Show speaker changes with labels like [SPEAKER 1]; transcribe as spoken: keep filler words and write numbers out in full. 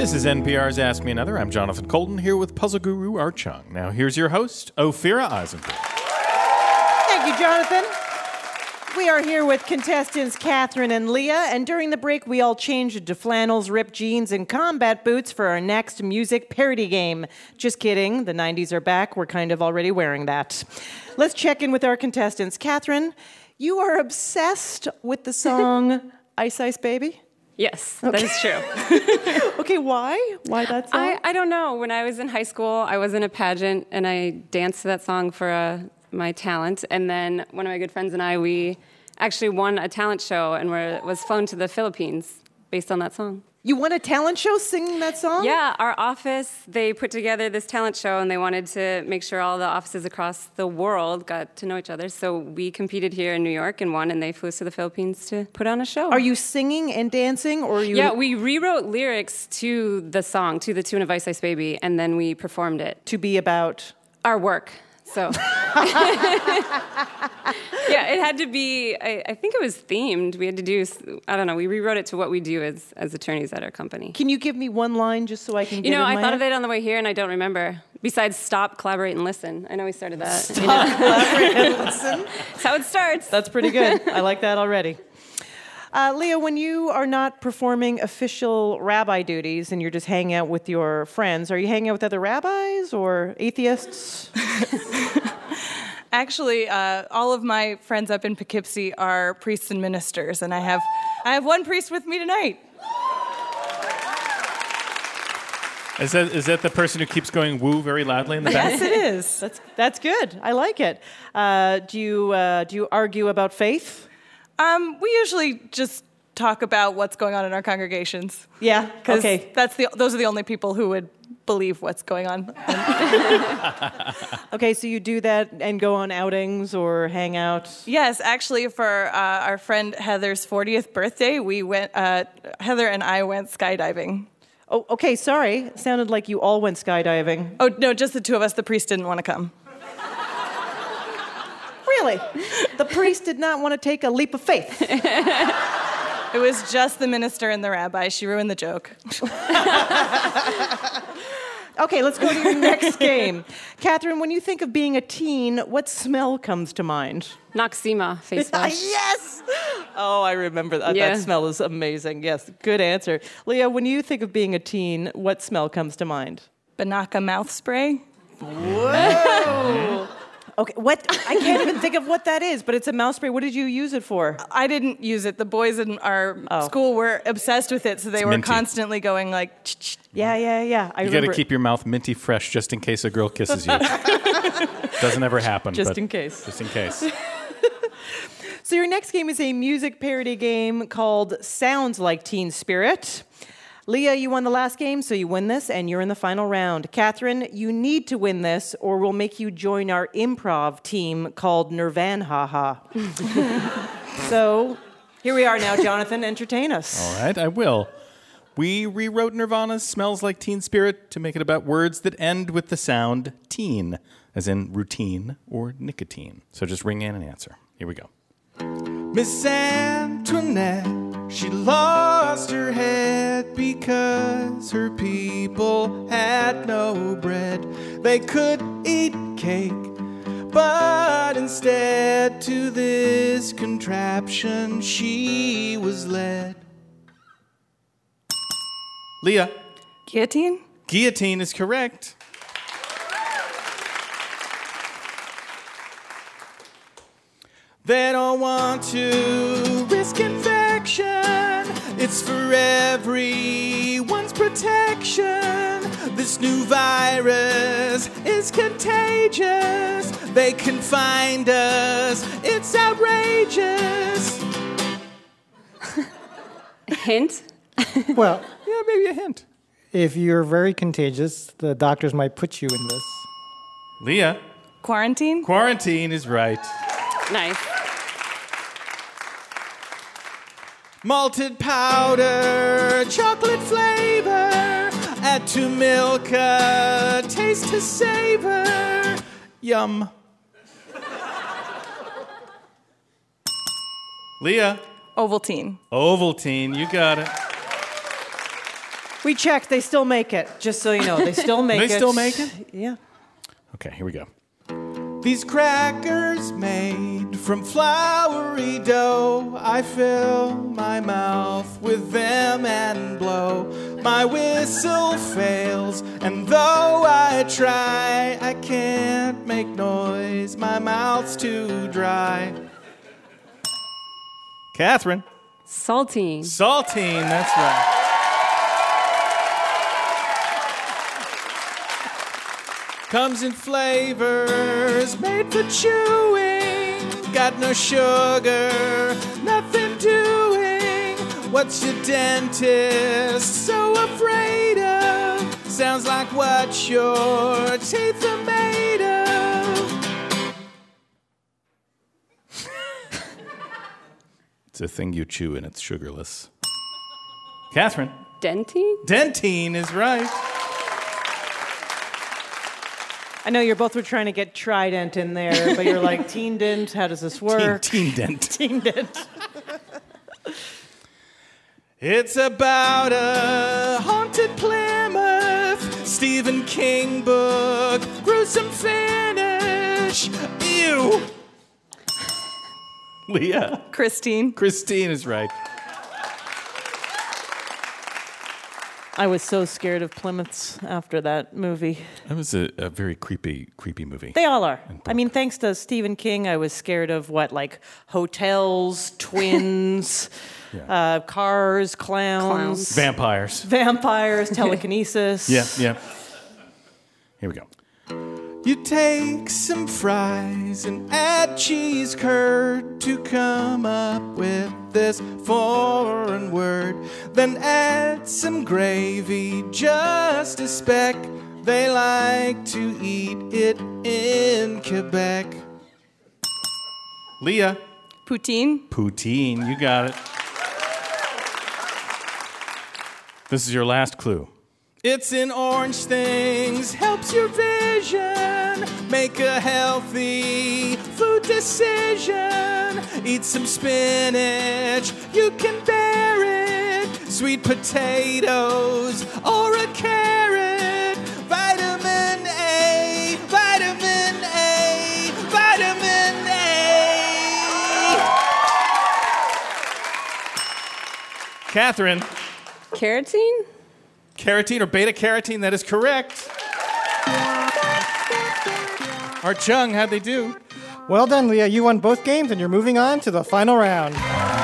[SPEAKER 1] This is N P R's Ask Me Another. I'm Jonathan Colton here with puzzle guru Art Chung. Now here's your host, Ophira Eisenberg.
[SPEAKER 2] Thank you, Jonathan. We are here with contestants Catherine and Leah, and during the break we all changed into flannels, ripped jeans, and combat boots for our next music parody game. Just kidding, the nineties are back. We're kind of already wearing that. Let's check in with our contestants. Catherine, you are obsessed with the song Ice Ice Baby?
[SPEAKER 3] Yes, okay. That is true.
[SPEAKER 2] Okay, why? Why that song?
[SPEAKER 3] I, I don't know. When I was in high school, I was in a pageant, and I danced to that song for uh, my talent. And then one of my good friends and I, we actually won a talent show and were, was flown to the Philippines based on that song.
[SPEAKER 2] You won a talent show singing that song?
[SPEAKER 3] Yeah, our office, they put together this talent show, and they wanted to make sure all the offices across the world got to know each other. So we competed here in New York and won, and they flew us to the Philippines to put on a show.
[SPEAKER 2] Are you singing and dancing, or are you...
[SPEAKER 3] Yeah, we rewrote lyrics to the song, to the tune of Ice Ice Baby, and then we performed it.
[SPEAKER 2] To be about?
[SPEAKER 3] Our work. So, yeah, it had to be, I, I think it was themed. We had to do, I don't know, we rewrote it to what we do as, as attorneys at our company.
[SPEAKER 2] Can you give me one line just so I can get
[SPEAKER 3] You know,
[SPEAKER 2] it in
[SPEAKER 3] I
[SPEAKER 2] my
[SPEAKER 3] thought
[SPEAKER 2] head?
[SPEAKER 3] of it on the way here, and I don't remember. Besides, stop, collaborate, and listen. I know we started that.
[SPEAKER 2] Stop, collaborate, and listen.
[SPEAKER 3] That's how it starts.
[SPEAKER 2] That's pretty good. I like that already. Uh, Leah, when you are not performing official rabbi duties and you're just hanging out with your friends, are you hanging out with other rabbis or atheists?
[SPEAKER 4] Actually, uh, all of my friends up in Poughkeepsie are priests and ministers, and I have I have one priest with me tonight.
[SPEAKER 1] Is that is that the person who keeps going woo very loudly in the back?
[SPEAKER 2] Yes, it is. That's that's good. I like it. Uh, do you uh, do you argue about faith?
[SPEAKER 4] Um, we usually just talk about what's going on in our congregations.
[SPEAKER 2] Yeah. Okay.
[SPEAKER 4] That's the those are the only people who would believe what's going on.
[SPEAKER 2] Okay, so you do that and go on outings or hang out?
[SPEAKER 4] Yes, actually, for uh, our friend Heather's fortieth birthday, we went. Uh, Heather and I went skydiving.
[SPEAKER 2] Oh, okay. Sorry. It sounded like you all went skydiving.
[SPEAKER 4] Oh no, just the two of us. The priest didn't want to come.
[SPEAKER 2] Really? The priest did not want to take a leap of faith.
[SPEAKER 4] It was just the minister and the rabbi. She ruined the joke.
[SPEAKER 2] Okay, let's go to your next game. Catherine, when you think of being a teen, what smell comes to mind?
[SPEAKER 3] Noxzema face wash.
[SPEAKER 2] Yes! Oh, I remember that.
[SPEAKER 3] Yeah.
[SPEAKER 2] That smell is amazing. Yes, good answer. Leah, when you think of being a teen, what smell comes to mind?
[SPEAKER 4] Banaka mouth spray.
[SPEAKER 2] Whoa! Okay, what? I can't even think of what that is, but it's a mouth spray. What did you use it for?
[SPEAKER 4] I didn't use it. The boys in our
[SPEAKER 2] Oh.
[SPEAKER 4] school were obsessed with it, so they
[SPEAKER 1] It's
[SPEAKER 4] were
[SPEAKER 1] minty.
[SPEAKER 4] constantly going like, ch-ch.
[SPEAKER 2] Yeah, yeah, yeah. I
[SPEAKER 1] You got
[SPEAKER 2] remember.
[SPEAKER 1] to keep your mouth minty fresh just in case a girl kisses you. Doesn't ever happen.
[SPEAKER 2] Just
[SPEAKER 1] but
[SPEAKER 2] in case.
[SPEAKER 1] Just in case.
[SPEAKER 2] So your next game is a music parody game called Sounds Like Teen Spirit. Leah, you won the last game, so you win this, and you're in the final round. Catherine, you need to win this, or we'll make you join our improv team called Nirvanhaha. So here we are now, Jonathan. Entertain us.
[SPEAKER 1] All right, I will. We rewrote Nirvana's Smells Like Teen Spirit to make it about words that end with the sound teen, as in routine or nicotine. So just ring in and answer. Here we go. Miss Antoinette, she lost her head because her people had no bread. They could eat cake, but instead to this contraption she was led. Leah.
[SPEAKER 4] Guillotine?
[SPEAKER 1] Guillotine is correct. They don't want to risk infection. It's for everyone's protection. This new virus is contagious. They can find us. It's outrageous.
[SPEAKER 3] Hint?
[SPEAKER 5] Well,
[SPEAKER 1] Yeah, maybe a hint.
[SPEAKER 5] if you're very contagious, the doctors might put you in this.
[SPEAKER 1] Leah.
[SPEAKER 4] Quarantine?
[SPEAKER 1] Quarantine is right.
[SPEAKER 3] Nice.
[SPEAKER 1] Malted powder, chocolate flavor, add to milk, a taste to savor. Yum. Leah.
[SPEAKER 4] Ovaltine.
[SPEAKER 1] Ovaltine, you got it.
[SPEAKER 2] We checked. They still make it. Just so you know, they still make
[SPEAKER 1] They
[SPEAKER 2] it.
[SPEAKER 1] still make it?
[SPEAKER 2] Yeah.
[SPEAKER 1] Okay, here we go. These crackers made from floury dough, I fill my mouth with them and blow. My whistle fails, and though I try, I can't make noise. My mouth's too dry. Catherine.
[SPEAKER 3] Saltine.
[SPEAKER 1] Saltine, that's right. Comes in flavors, made for chewing. Got no sugar, nothing doing. What's your dentist so afraid of? Sounds like what your teeth are made of. It's a thing you chew and it's sugarless. Catherine.
[SPEAKER 3] Dentine?
[SPEAKER 1] Dentine is right.
[SPEAKER 2] I know you're both were trying to get Trident in there, but you're like, teen dent, how does this work?
[SPEAKER 1] Teen, teen dent.
[SPEAKER 2] Teen dent.
[SPEAKER 1] It's about a haunted Plymouth Stephen King book, gruesome finish. Ew. Leah.
[SPEAKER 4] Christine.
[SPEAKER 1] Christine is right.
[SPEAKER 2] I was so scared of Plymouths after that movie.
[SPEAKER 1] That was a, a very creepy, creepy movie.
[SPEAKER 2] They all are. I mean, thanks to Stephen King, I was scared of what, like hotels, twins,
[SPEAKER 1] Yeah.
[SPEAKER 2] uh, cars, clowns,
[SPEAKER 3] Clowns.
[SPEAKER 1] Vampires.
[SPEAKER 2] vampires, telekinesis.
[SPEAKER 1] Yeah, yeah. Here we go. You take some fries and add cheese curd to come up with this foreign word. Then add some gravy, just a speck. They like to eat it in Quebec. Leah.
[SPEAKER 4] Poutine.
[SPEAKER 1] Poutine, you got it. This is your last clue. It's in orange things, helps your vision, make a healthy food decision. Eat some spinach, you can bear it. Sweet potatoes or a carrot. Vitamin A, vitamin A, vitamin A. Catherine.
[SPEAKER 3] Carotene?
[SPEAKER 1] Carotene or beta carotene, that is correct. Art Chung, how'd they do?
[SPEAKER 5] Well done, Leah. You won both games, and you're moving on to the final round.